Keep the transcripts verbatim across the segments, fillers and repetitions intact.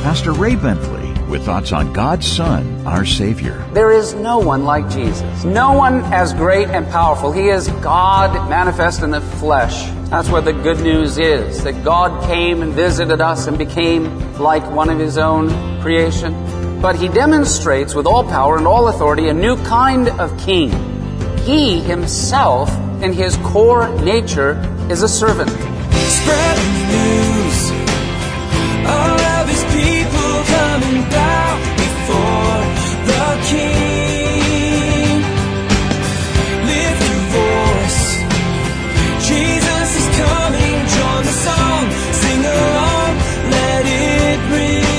Pastor Ray Bentley with thoughts on God's Son, our Savior. There is no one like Jesus. No one as great and powerful. He is God manifest in the flesh. That's what the good news is, that God came and visited us and became like one of His own creation. But He demonstrates with all power and all authority a new kind of king. He Himself, in His core nature, is a servant. Spread the news. All of His people coming down before the King. Lift your voice. Jesus is coming. Join the song. Sing along. Let it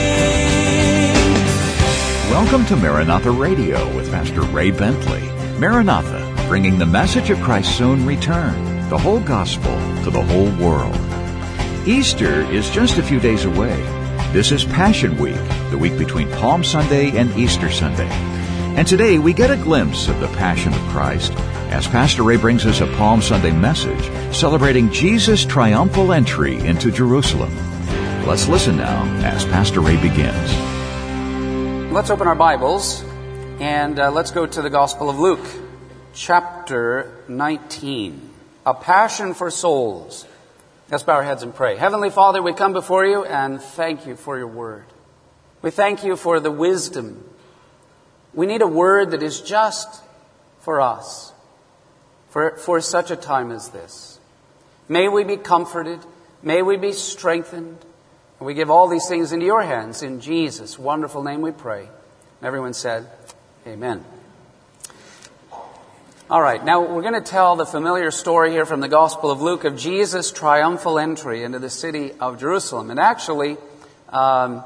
ring. Welcome to Maranatha Radio with Pastor Ray Bentley. Maranatha, bringing the message of Christ's soon return, the whole gospel to the whole world. Easter is just a few days away. This is Passion Week, the week between Palm Sunday and Easter Sunday. And today we get a glimpse of the Passion of Christ as Pastor Ray brings us a Palm Sunday message celebrating Jesus' triumphal entry into Jerusalem. Let's listen now as Pastor Ray begins. Let's open our Bibles and uh, let's go to the Gospel of Luke, chapter nineteen. A passion for souls. Let's bow our heads and pray. Heavenly Father, we come before you and thank you for your word. We thank you for the wisdom. We need a word that is just for us, for, for such a time as this. May we be comforted. May we be strengthened. And we give all these things into your hands. In Jesus' wonderful name we pray. And everyone said, Amen. All right, now we're going to tell the familiar story here from the Gospel of Luke of Jesus' triumphal entry into the city of Jerusalem. And actually, um,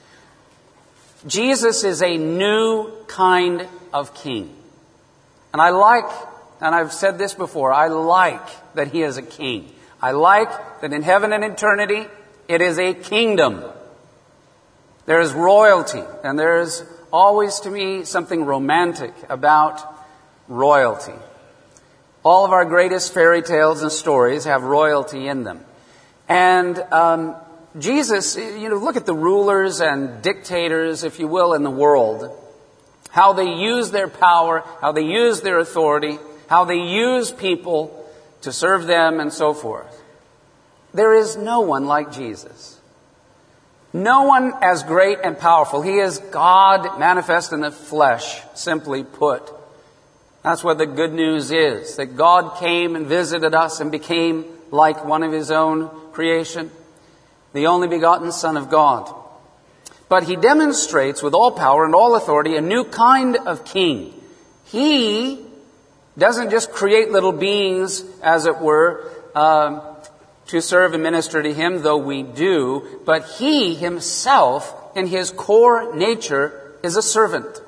Jesus is a new kind of king. And I like, and I've said this before, I like that He is a king. I like that in heaven and eternity, it is a kingdom. There is royalty, and there is always to me something romantic about royalty. All of our greatest fairy tales and stories have royalty in them. And um, Jesus, you know, look at the rulers and dictators, if you will, in the world. How they use their power, how they use their authority, how they use people to serve them and so forth. There is no one like Jesus. No one as great and powerful. He is God manifest in the flesh, simply put. That's what the good news is, that God came and visited us and became like one of His own creation, the only begotten Son of God. But He demonstrates with all power and all authority a new kind of king. He doesn't just create little beings, as it were, um, to serve and minister to Him, though we do, but He Himself, in His core nature, is a servant.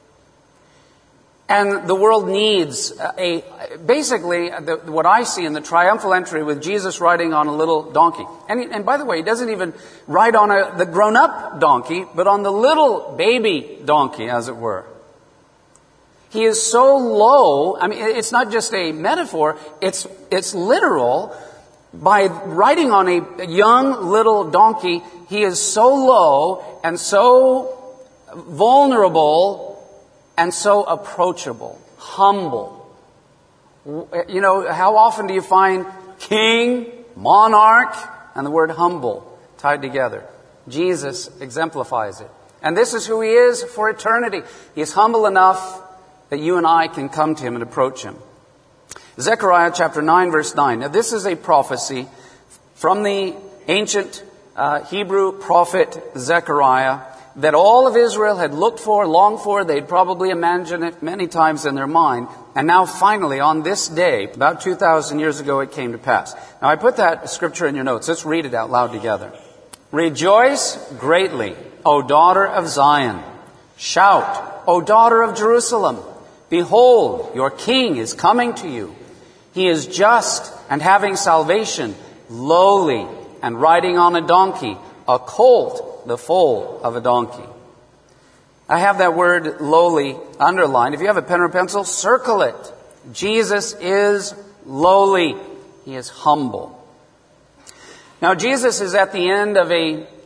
And the world needs a, basically, the, what I see in the triumphal entry with Jesus riding on a little donkey. And, he, and by the way, He doesn't even ride on a, the grown-up donkey, but on the little baby donkey, as it were. He is so low, I mean, it's not just a metaphor, it's, it's literal. By riding on a young little donkey, He is so low and so vulnerable and so approachable, humble. You know, how often do you find king, monarch, and the word humble tied together? Jesus exemplifies it. And this is who He is for eternity. He is humble enough that you and I can come to Him and approach Him. Zechariah chapter nine, verse nine. Now this is a prophecy from the ancient uh, Hebrew prophet Zechariah that all of Israel had looked for, longed for. They'd probably imagined it many times in their mind. And now finally, on this day, about two thousand years ago, it came to pass. Now I put that scripture in your notes. Let's read it out loud together. Rejoice greatly, O daughter of Zion. Shout, O daughter of Jerusalem. Behold, your king is coming to you. He is just and having salvation, lowly and riding on a donkey, a colt, the foal of a donkey. I have that word lowly underlined. If you have a pen or pencil, circle it. Jesus is lowly. He is humble. Now, Jesus is at the end of a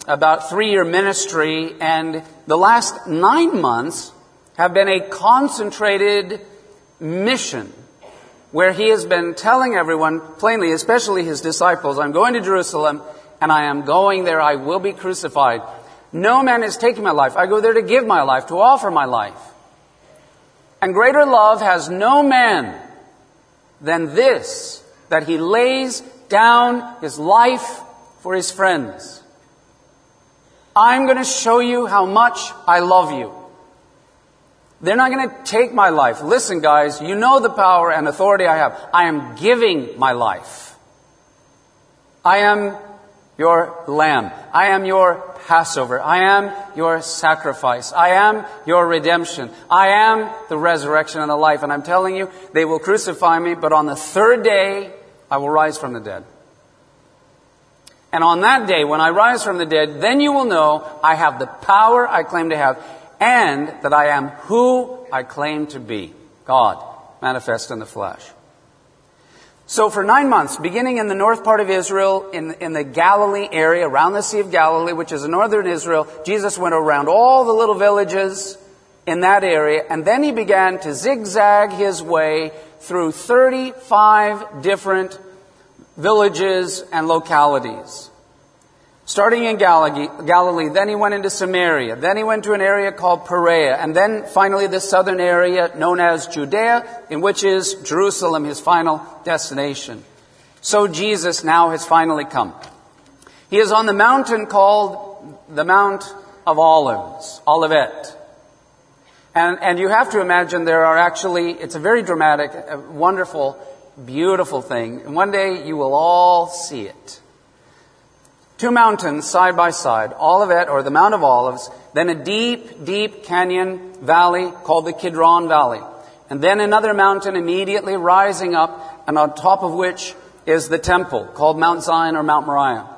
about three-year ministry, and the last nine months have been a concentrated mission where he has been telling everyone plainly, especially his disciples, I'm going to Jerusalem, and I am going there, I will be crucified. No man is taking my life. I go there to give my life, to offer my life. And greater love has no man than this, that he lays down his life for his friends. I'm going to show you how much I love you. They're not going to take my life. Listen, guys, you know the power and authority I have. I am giving my life. I am your lamb. I am your Passover. I am your sacrifice. I am your redemption. I am the resurrection and the life. And I'm telling you, they will crucify me, but on the third day, I will rise from the dead. And on that day, when I rise from the dead, then you will know I have the power I claim to have, and that I am who I claim to be, God, manifest in the flesh. So for nine months, beginning in the north part of Israel, in, in the Galilee area, around the Sea of Galilee, which is in northern Israel, Jesus went around all the little villages in that area, and then he began to zigzag his way through thirty-five different villages and localities. Starting in Galilee, then he went into Samaria, then he went to an area called Perea, and then finally the southern area known as Judea, in which is Jerusalem, his final destination. So Jesus now has finally come. He is on the mountain called the Mount of Olives, Olivet. And, and you have to imagine there are actually, it's a very dramatic, a wonderful, beautiful thing. And one day you will all see it. Two mountains side by side, Olivet, or the Mount of Olives, then a deep, deep canyon valley called the Kidron Valley. And then another mountain immediately rising up, and on top of which is the temple called Mount Zion or Mount Moriah.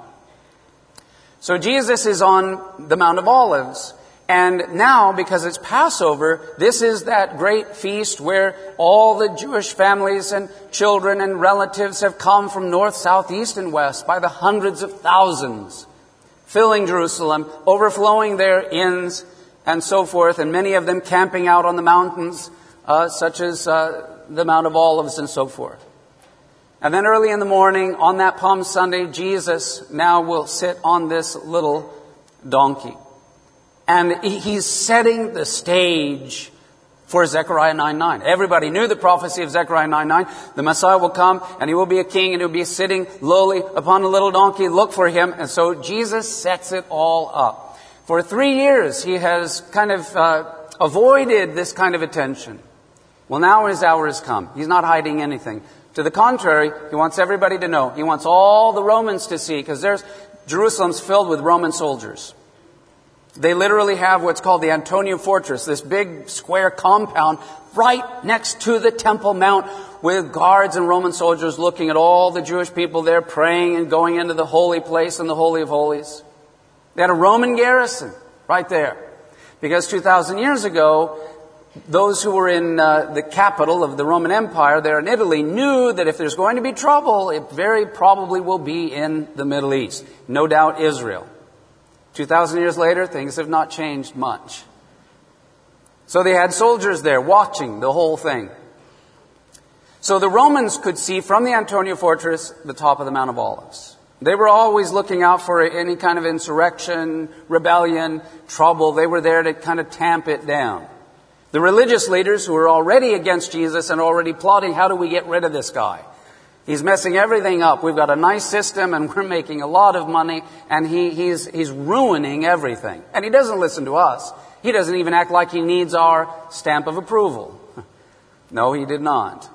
So Jesus is on the Mount of Olives. And now, because it's Passover, this is that great feast where all the Jewish families and children and relatives have come from north, south, east, and west by the hundreds of thousands, filling Jerusalem, overflowing their inns, and so forth, and many of them camping out on the mountains, uh, such as uh, the Mount of Olives and so forth. And then early in the morning, on that Palm Sunday, Jesus now will sit on this little donkey. And he's setting the stage for Zechariah nine nine. Everybody knew the prophecy of Zechariah nine nine. The Messiah will come, and he will be a king, and he'll be sitting lowly upon a little donkey. Look for him. And so Jesus sets it all up. For three years, he has kind of uh, avoided this kind of attention. Well, now his hour has come. He's not hiding anything. To the contrary, he wants everybody to know. He wants all the Romans to see, because there's Jerusalem's filled with Roman soldiers. They literally have what's called the Antonia Fortress, this big square compound right next to the Temple Mount with guards and Roman soldiers looking at all the Jewish people there praying and going into the holy place and the Holy of Holies. They had a Roman garrison right there. Because two thousand years ago, those who were in uh, the capital of the Roman Empire there in Italy knew that if there's going to be trouble, it very probably will be in the Middle East. No doubt Israel. Two thousand years later, things have not changed much. So they had soldiers there watching the whole thing. So the Romans could see from the Antonia Fortress the top of the Mount of Olives. They were always looking out for any kind of insurrection, rebellion, trouble. They were there to kind of tamp it down. The religious leaders who were already against Jesus and already plotting, how do we get rid of this guy? He's messing everything up. We've got a nice system and we're making a lot of money, and he, he's, he's ruining everything. And he doesn't listen to us. He doesn't even act like he needs our stamp of approval. No, he did not.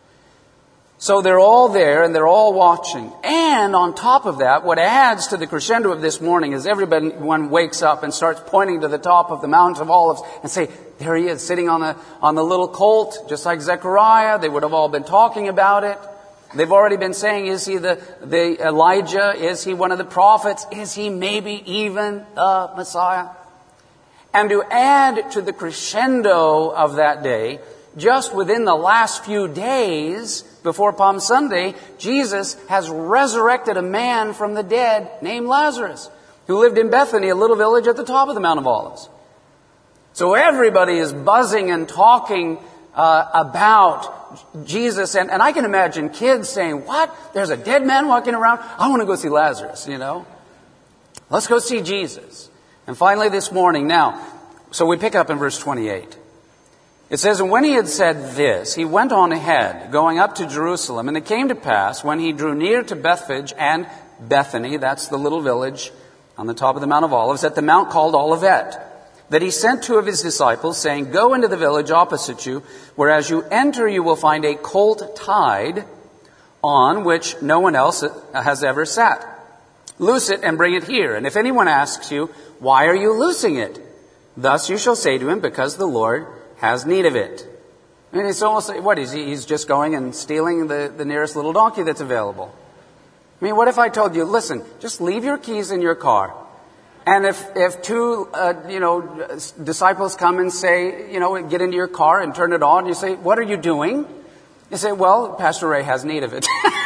So they're all there and they're all watching. And on top of that, what adds to the crescendo of this morning is everyone wakes up and starts pointing to the top of the Mount of Olives and say, there he is sitting on the, on the little colt, just like Zechariah. They would have all been talking about it. They've already been saying, is he the, the Elijah? Is he one of the prophets? Is he maybe even the Messiah? And to add to the crescendo of that day, just within the last few days before Palm Sunday, Jesus has resurrected a man from the dead named Lazarus. who lived in Bethany, a little village at the top of the Mount of Olives. So everybody is buzzing and talking uh, about Jesus. And, and I can imagine kids saying, what? There's a dead man walking around? I want to go see Lazarus, you know. Let's go see Jesus. And finally this morning, now, so we pick up in verse twenty-eight. It says, and when he had said this, he went on ahead, going up to Jerusalem. And it came to pass, when he drew near to Bethphage and Bethany, that's the little village on the top of the Mount of Olives, at the mount called Olivet, that he sent two of his disciples, saying, go into the village opposite you, where as you enter you will find a colt tied, on which no one else has ever sat. Loose it and bring it here. And if anyone asks you, why are you loosing it? Thus you shall say to him, because the Lord has need of it. I mean, it's almost like, what, is he, he's just going and stealing the, the nearest little donkey that's available. I mean, what if I told you, listen, just leave your keys in your car. And if, if two, uh, you know, disciples come and say, you know, get into your car and turn it on, you say, what are you doing? You say, well, Pastor Ray has need of it.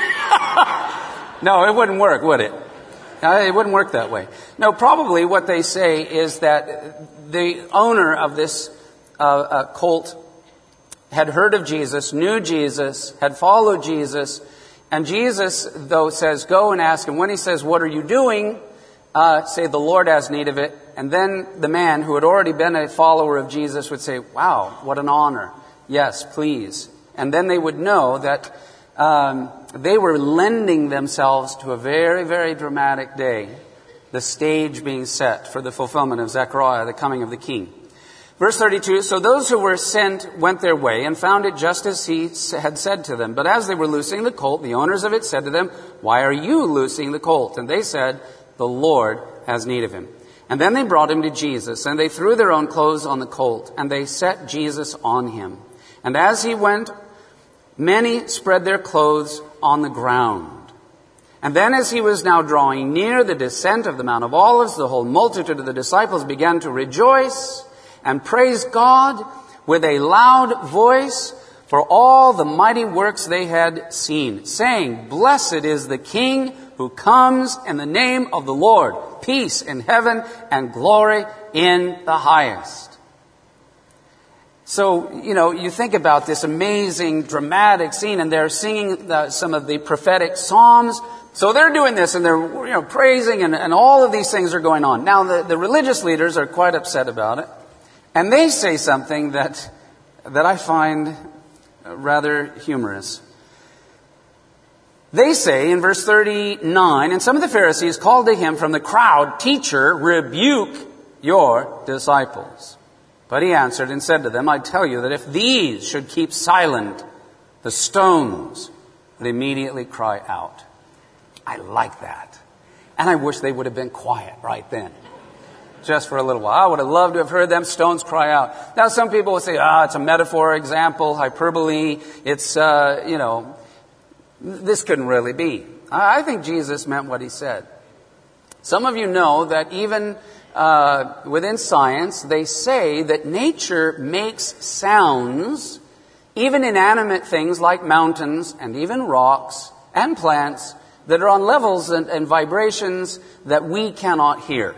No, it wouldn't work, would it? Uh, it wouldn't work that way. No, probably what they say is that the owner of this uh, uh, colt had heard of Jesus, knew Jesus, had followed Jesus, and Jesus, though, says, go and ask him. When he says, what are you doing? Uh, say, the Lord has need of it. And then the man who had already been a follower of Jesus would say, wow, what an honor. Yes, please. And then they would know that um, they were lending themselves to a very, very dramatic day, the stage being set for the fulfillment of Zechariah, the coming of the king. Verse thirty-two, so those who were sent went their way and found it just as he had said to them. But as they were loosing the colt, the owners of it said to them, why are you loosing the colt? And they said, the Lord has need of him. And then they brought him to Jesus, and they threw their own clothes on the colt, and they set Jesus on him. And as he went, many spread their clothes on the ground. And then as he was now drawing near the descent of the Mount of Olives, the whole multitude of the disciples began to rejoice and praise God with a loud voice for all the mighty works they had seen, saying, blessed is the King who comes in the name of the Lord, peace in heaven and glory in the highest. So, you know, you think about this amazing, dramatic scene, and they're singing the, some of the prophetic psalms. So they're doing this, and they're, you know, praising, and, and all of these things are going on. Now, the, the religious leaders are quite upset about it, and they say something that that I find rather humorous. They say in verse thirty-nine, and some of the Pharisees called to him from the crowd, teacher, rebuke your disciples. But he answered and said to them, I tell you that if these should keep silent, the stones would immediately cry out. I like that. And I wish they would have been quiet right then. Just for a little while. I would have loved to have heard them stones cry out. Now some people will say, ah, it's a metaphor, example, hyperbole. It's, uh, you know, this couldn't really be. I think Jesus meant what he said. Some of you know that even uh, within science, they say that nature makes sounds, even inanimate things like mountains and even rocks and plants, that are on levels and, and vibrations that we cannot hear.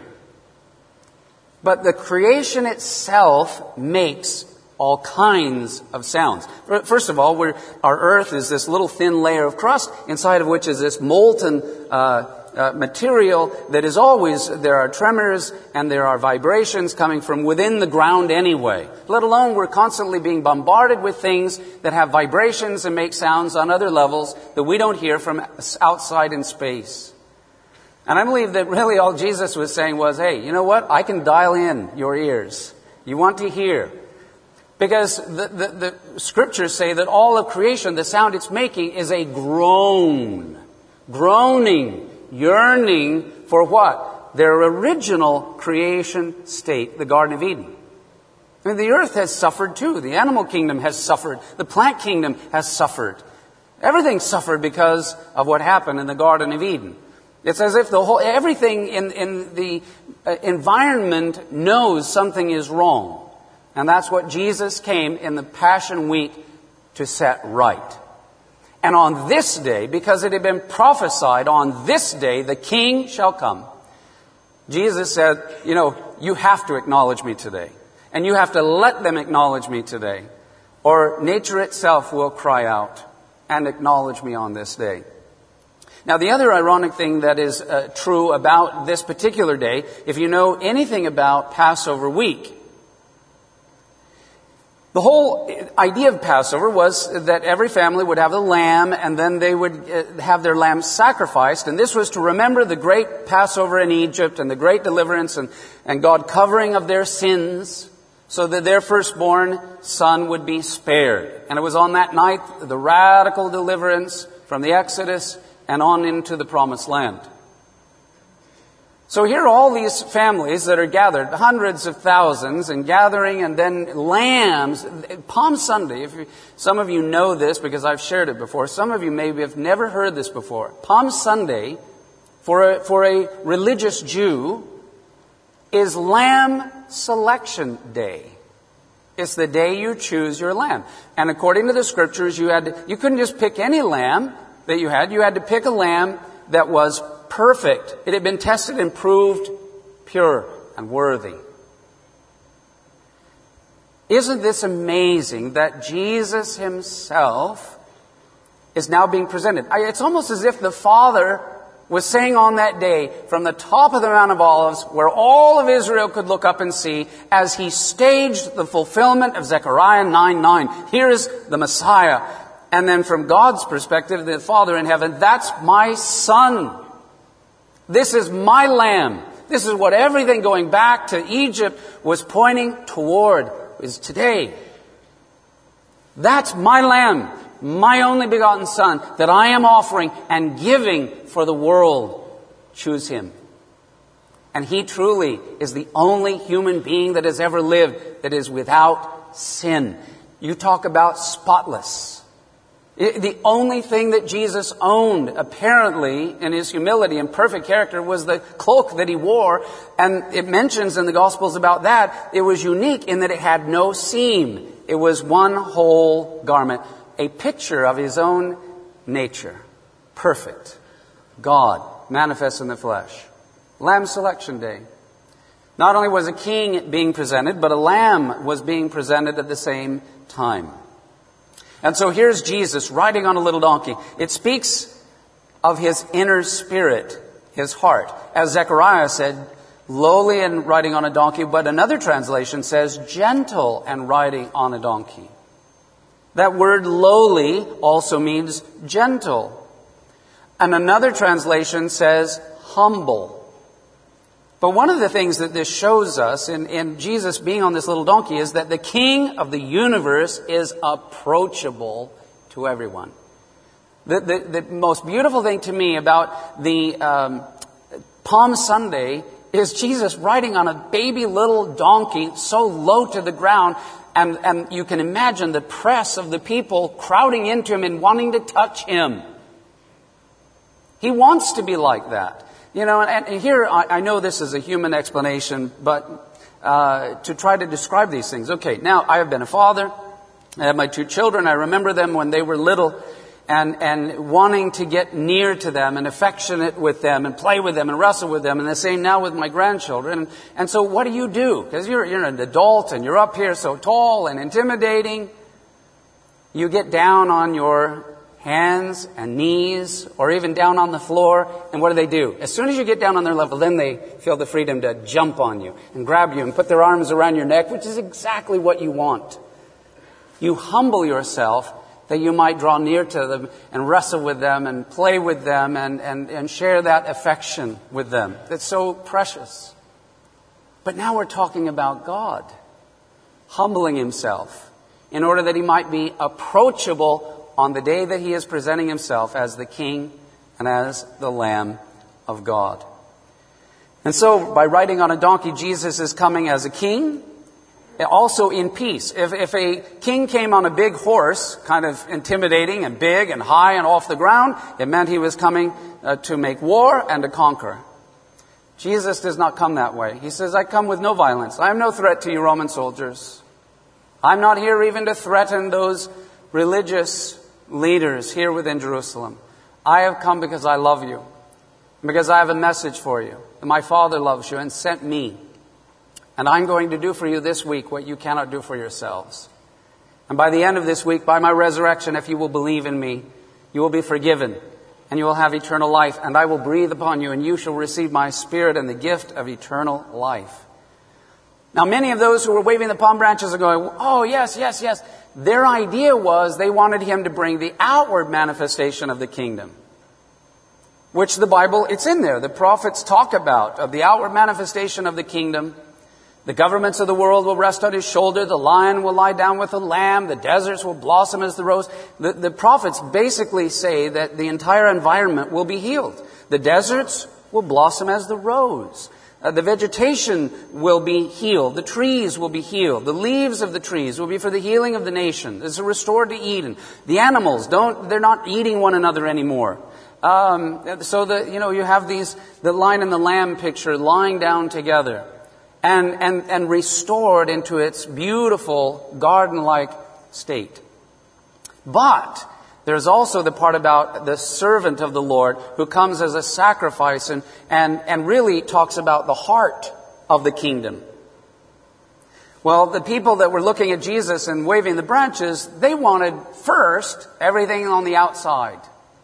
But the creation itself makes all kinds of sounds. First of all, we're, our earth is this little thin layer of crust, inside of which is this molten uh, uh, material that is always, there are tremors and there are vibrations coming from within the ground anyway. Let alone we're constantly being bombarded with things that have vibrations and make sounds on other levels that we don't hear from outside in space. And I believe that really all Jesus was saying was, hey, you know what? I can dial in your ears. You want to hear. Because the, the, the scriptures say that all of creation, the sound it's making is a groan. Groaning, yearning for what? Their original creation state, the Garden of Eden. I mean, the earth has suffered too. The animal kingdom has suffered. The plant kingdom has suffered. Everything suffered because of what happened in the Garden of Eden. It's as if the whole, everything in, in the environment knows something is wrong. And that's what Jesus came in the Passion Week to set right. And on this day, because it had been prophesied, on this day the King shall come. Jesus said, you know, you have to acknowledge me today. And you have to let them acknowledge me today. Or nature itself will cry out and acknowledge me on this day. Now, the other ironic thing that is uh, true about this particular day, if you know anything about Passover week, the whole idea of Passover was that every family would have a lamb and then they would uh, have their lamb sacrificed. And this was to remember the great Passover in Egypt and the great deliverance and, and God covering of their sins so that their firstborn son would be spared. And it was on that night the radical deliverance from the Exodus and on into the Promised Land. So here are all these families that are gathered, hundreds of thousands, and gathering, and then lambs. Palm Sunday, if you, some of you know this because I've shared it before. Some of you maybe have never heard this before. Palm Sunday, for a, for a religious Jew, is Lamb Selection Day. It's the day you choose your lamb. And according to the Scriptures, you had to, you couldn't just pick any lamb that you had. You had to pick a lamb that was perfect. It had been tested and proved pure and worthy. Isn't this amazing that Jesus himself is now being presented? It's almost as if the Father was saying on that day, from the top of the Mount of Olives, where all of Israel could look up and see, as he staged the fulfillment of Zechariah nine nine. Here is the Messiah. And then from God's perspective, the Father in heaven, that's my Son. This is my Lamb. This is what everything going back to Egypt was pointing toward, is today. That's my Lamb, my only begotten Son, that I am offering and giving for the world. Choose him. And he truly is the only human being that has ever lived that is without sin. You talk about spotless. The only thing that Jesus owned, apparently, in his humility and perfect character, was the cloak that he wore. And it mentions in the Gospels about that. It was unique in that it had no seam. It was one whole garment, a picture of his own nature. Perfect. God, manifest in the flesh. Lamb Selection Day. Not only was a king being presented, but a lamb was being presented at the same time. And so here's Jesus riding on a little donkey. It speaks of his inner spirit, his heart. As Zechariah said, lowly and riding on a donkey, but another translation says gentle and riding on a donkey. That word lowly also means gentle. And another translation says humble. But one of the things that this shows us in, in Jesus being on this little donkey is that the King of the universe is approachable to everyone. The, the, the most beautiful thing to me about the um, Palm Sunday is Jesus riding on a baby little donkey so low to the ground, and, and you can imagine the press of the people crowding into him and wanting to touch him. He wants to be like that. You know, and, and here, I, I know this is a human explanation, but uh, to try to describe these things. Okay, now, I have been a father. I have my two children. I remember them when they were little and, and wanting to get near to them and affectionate with them and play with them and wrestle with them. And the same now with my grandchildren. And, and so what do you do? Because you're, you're an adult and you're up here so tall and intimidating. You get down on your hands and knees, or even down on the floor, and what do they do? As soon as you get down on their level, then they feel the freedom to jump on you and grab you and put their arms around your neck, which is exactly what you want. You humble yourself that you might draw near to them and wrestle with them and play with them and, and, and share that affection with them. It's so precious. But now we're talking about God humbling himself in order that he might be approachable on the day that he is presenting himself as the King and as the Lamb of God. And so, by riding on a donkey, Jesus is coming as a king, also in peace. If, if a king came on a big horse, kind of intimidating and big and high and off the ground, it meant he was coming uh, to make war and to conquer. Jesus does not come that way. He says, I come with no violence. I am no threat to you Roman soldiers. I'm not here even to threaten those religious leaders here within Jerusalem. I have come because I love you. because I have a message for you. My Father loves you and sent me. And I'm going to do for you this week what you cannot do for yourselves. And by the end of this week, by my resurrection, if you will believe in me, you will be forgiven and you will have eternal life. And I will breathe upon you and you shall receive my Spirit and the gift of eternal life. Now, many of those who were waving the palm branches are going, oh, yes, yes, yes. Their idea was they wanted him to bring the outward manifestation of the kingdom, which the Bible, it's in there. The prophets talk about of the outward manifestation of the kingdom. The governments of the world will rest on his shoulder. The lion will lie down with the lamb. The deserts will blossom as the rose. The, the prophets basically say that the entire environment will be healed. The deserts will blossom as the rose. Uh, the vegetation will be healed. The trees will be healed. The leaves of the trees will be for the healing of the nation. It's restored to Eden. The animals don't, they're not eating one another anymore. Um, so that, you know, you have these, the lion and the lamb picture lying down together and, and, and restored into its beautiful garden-like state. But there's also the part about the servant of the Lord who comes as a sacrifice and, and, and really talks about the heart of the kingdom. Well, the people that were looking at Jesus and waving the branches, they wanted first everything on the outside.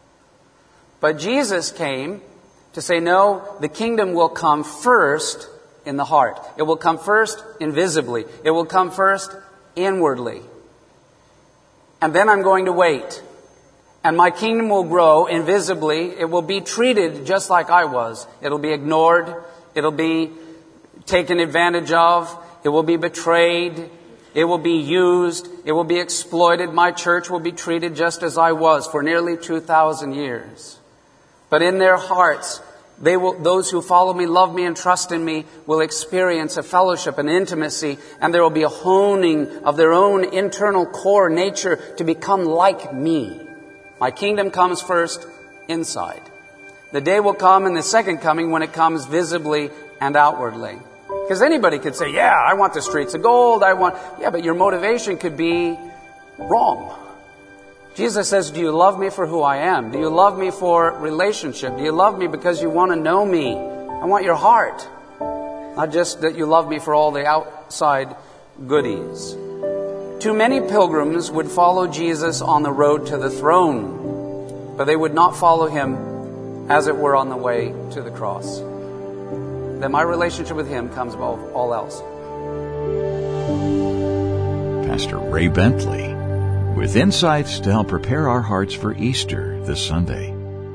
But Jesus came to say, no, the kingdom will come first in the heart. It will come first invisibly. It will come first inwardly. And then I'm going to wait. And my kingdom will grow invisibly. It will be treated just like I was. It'll be ignored. It'll be taken advantage of. It will be betrayed. It will be used. It will be exploited. My church will be treated just as I was for nearly two thousand years. But in their hearts, they will, those who follow me, love me, and trust in me will experience a fellowship, an intimacy, and there will be a honing of their own internal core nature to become like me. My kingdom comes first inside. The day will come in the second coming when it comes visibly and outwardly. Because anybody could say, yeah, I want the streets of gold. I want, yeah, but your motivation could be wrong. Jesus says, do you love me for who I am? Do you love me for relationship? Do you love me because you want to know me? I want your heart. Not just that you love me for all the outside goodies. Too many pilgrims would follow Jesus on the road to the throne, but they would not follow him, as it were, on the way to the cross. Then my relationship with him comes above all else. Pastor Ray Bentley, with insights to help prepare our hearts for Easter this Sunday.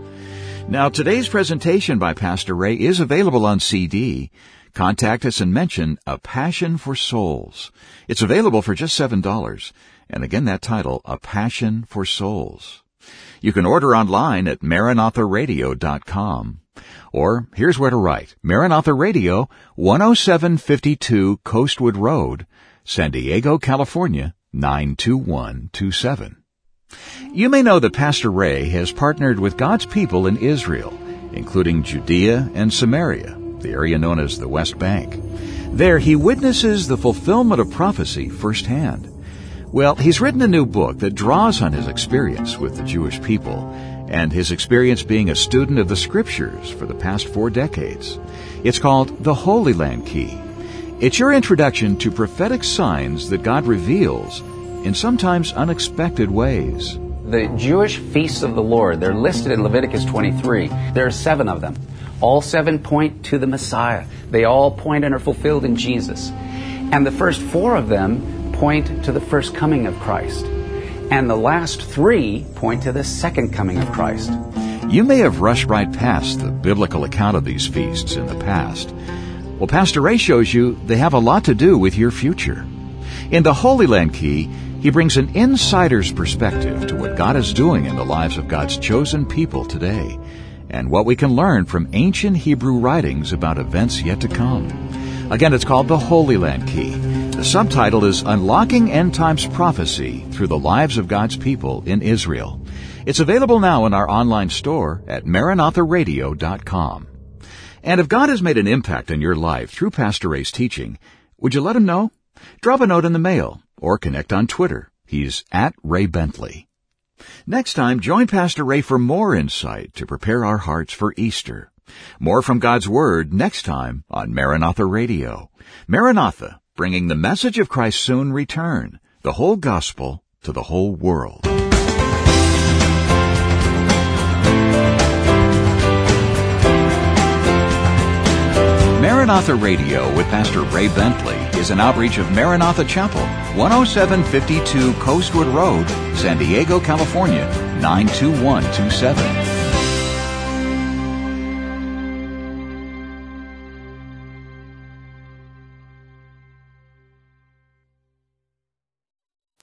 Now, today's presentation by Pastor Ray is available on C D. Contact us and mention A Passion for Souls. It's available for just seven dollars. And again, that title, A Passion for Souls. You can order online at maranatha radio dot com. Or here's where to write. Maranatha Radio, one oh seven fifty-two Coastwood Road, San Diego, California, nine two one two seven. You may know that Pastor Ray has partnered with God's people in Israel, including Judea and Samaria, the area known as the West Bank. There, he witnesses the fulfillment of prophecy firsthand. Well, he's written a new book that draws on his experience with the Jewish people and his experience being a student of the Scriptures for the past four decades. It's called The Holy Land Key. It's your introduction to prophetic signs that God reveals in sometimes unexpected ways. The Jewish feasts of the Lord, they're listed in Leviticus twenty-three. There are seven of them. All seven point to the Messiah. They all point and are fulfilled in Jesus. And the first four of them point to the first coming of Christ. And the last three point to the second coming of Christ. You may have rushed right past the biblical account of these feasts in the past. Well, Pastor Ray shows you they have a lot to do with your future. In the Holy Land Key, he brings an insider's perspective to what God is doing in the lives of God's chosen people today, and what we can learn from ancient Hebrew writings about events yet to come. Again, it's called The Holy Land Key. The subtitle is Unlocking End Times Prophecy Through the Lives of God's People in Israel. It's available now in our online store at maranatha radio dot com. And if God has made an impact in your life through Pastor Ray's teaching, would you let him know? Drop a note in the mail or connect on Twitter. He's at Ray Bentley. Next time, join Pastor Ray for more insight to prepare our hearts for Easter. More from God's Word next time on Maranatha Radio. Maranatha, bringing the message of Christ's soon return, the whole gospel to the whole world. Maranatha Radio with Pastor Ray Bentley is an outreach of Maranatha Chapel, one oh seven fifty-two Coastwood Road, San Diego, California, nine two one two seven.